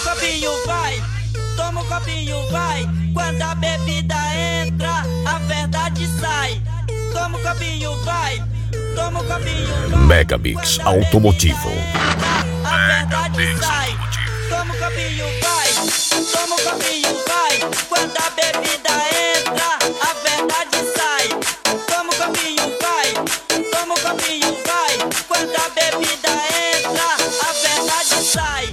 copinho, vai. Toma um copinho, vai. Quando a bebida entra, a verdade sai. Toma um copinho, vai. Toma um copinho, vai. Megamix Automotivo. A verdade sai. Toma um copinho, vai. Toma um copinho, vai. Quando a bebida entra, a verdade sai. Toma um copinho, vai. Toma um copinho, vai. Quando a bebida entra, a verdade sai.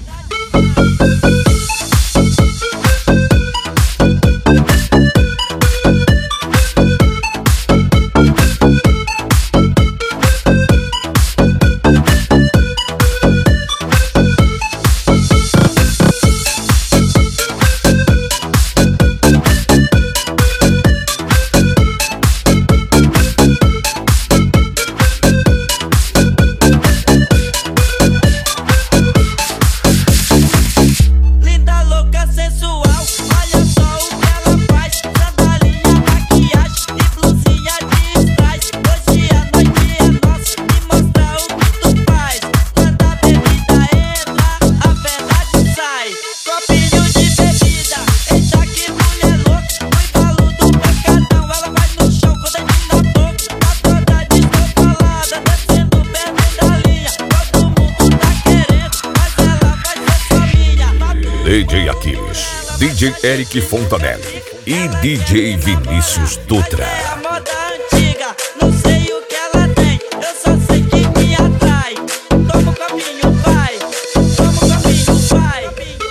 DJ Aquiles, DJ Eric Fontanelli e DJ Vinícius Dutra. É a moda antiga, não sei o que ela tem, eu só sei que me atrai. Toma um copinho, vai. Toma um copinho, vai.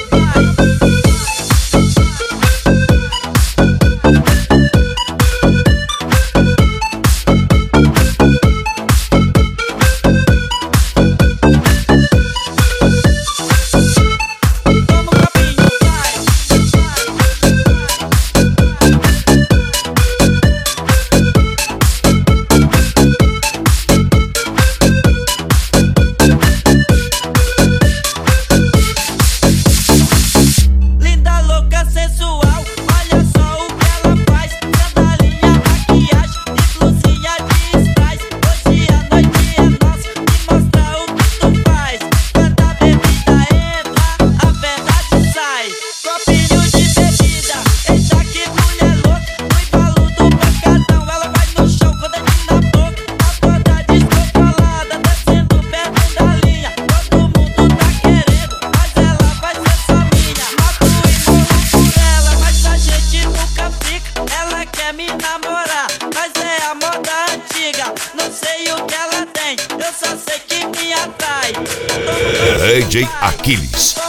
Não sei o que ela tem, eu só sei que me atrai. DJ Aquiles.